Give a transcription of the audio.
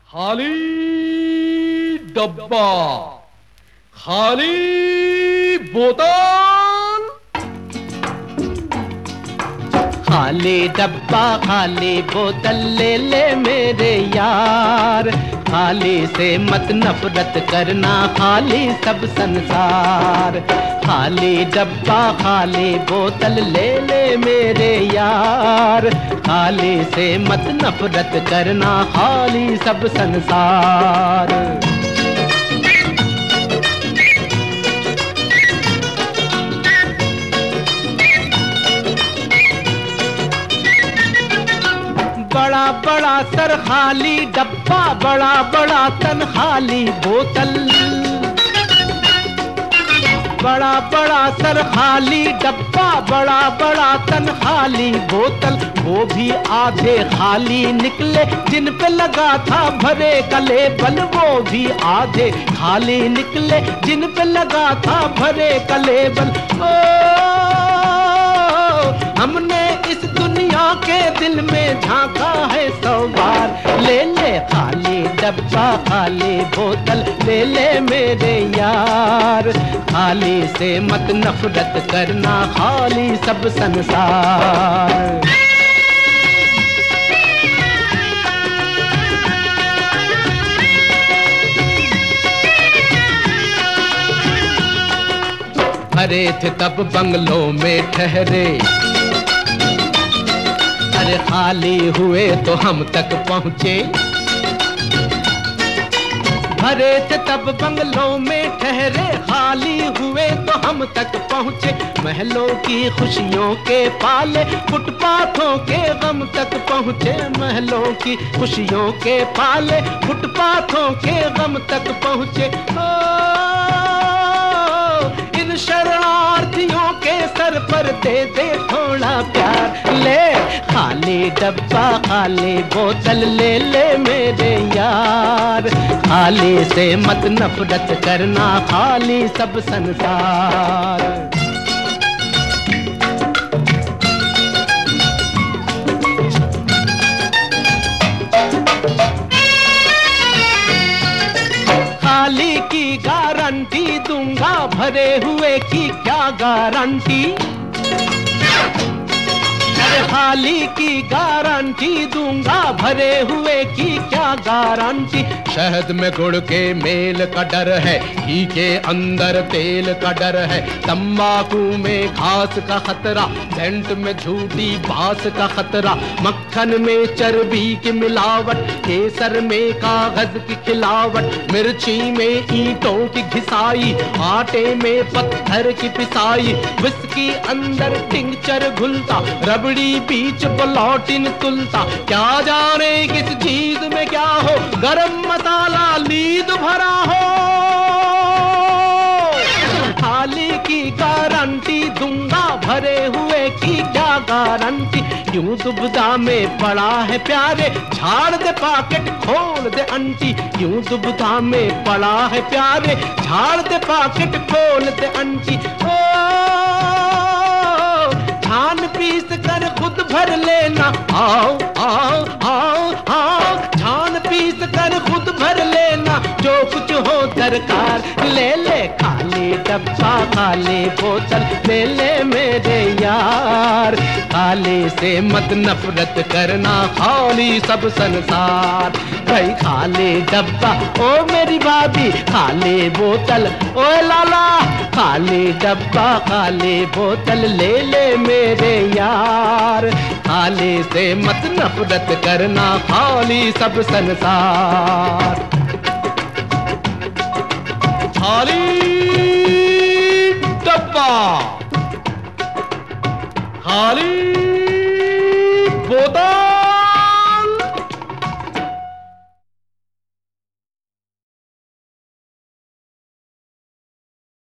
खाली डब्बा, खाली बोतल। खाली डब्बा खाली बोतल ले ले मेरे यार, खाली से मत नफरत करना, खाली सब संसार। खाली डब्बा खाली बोतल ले ले मेरे यार, खाली से मत नफरत करना, खाली सब संसार। बड़ा बड़ा सर खाली डब्बा, बड़ा बड़ा तन खाली बोतल। बड़ा बड़ा सर खाली डब्बा, बड़ा बड़ा तन खाली बोतल। वो भी आधे खाली निकले जिन पे लगा था भरे का लेबल, वो भी आधे खाली निकले जिन पे लगा था भरे का लेबल। ओ हमने इस दुनिया के दिल में झांका है 100 बार। ले ले खाली डब्बा खाली बोतल ले ले मेरे यार, खाली से मत नफरत करना, खाली सब संसार। भरे थे तब बंगलों में ठहरे, अरे खाली हुए तो हम तक पहुँचे। भरे थे तब बंगलों में ठहरे, खाली हुए तो हम तक पहुँचे। महलों की खुशियों के पाले फुटपाथों के गम तक पहुँचे। महलों की खुशियों के पाले फुटपाथों के गम तक पहुँचे। इन शरणार्थियों के सर पर दे दे थोड़ा प्यार। ले खाली डब्बा खाली बोतल ले ले मेरे यार, खाली से मत नफरत करना, खाली सब संसार। खाली की गारंटी दूंगा, भरे हुए की क्या गारंटी। खाली की गारंटी दूंगा, भरे हुए की क्या गारंटी। शहद में गुड़ के मेल का डर है, घी के अंदर तेल का डर है। तंबाकू में घास का खतरा, सेंट में झूठी बांस का खतरा। मक्खन में चर्बी की मिलावट, केसर में कागज की खिलावट। मिर्ची में ईंटों की घिसाई, आटे में पत्थर की पिसाई। विस्की अंदर टिंचर घुलता, रबड़ी बीच ब्लोटिन तुलता। क्या जाने किस चीज में क्या हो, गरम मसाला लीद भरा हो। खाली की गारंटी दूंगा, भरे हुए की क्या गारंटी। यूं दुबदा में पड़ा है प्यारे, झाड़ दे पाकेट खोल दे अंटी। यूं दुबदा में पड़ा है प्यारे, झाड़ दे पाकेट खोल दे अंटी। ओ छान पीस कर खुद भर लेना, आओ आओ आओ आओ। छान पीस कर खुद भर लेना, जो कुछ हो दरकार। ले ले खाली डब्बा खाली बोतल ले ले मेरे यार, खाली से मत नफरत करना, खाली सब संसार। भाई खाली डब्बा ओ मेरी भाभी, खाली बोतल ओ लाला। खाली डब्बा खाली बोतल ले ले मेरे यार, खाली से मत नफरत करना, खाली सब संसार। खाली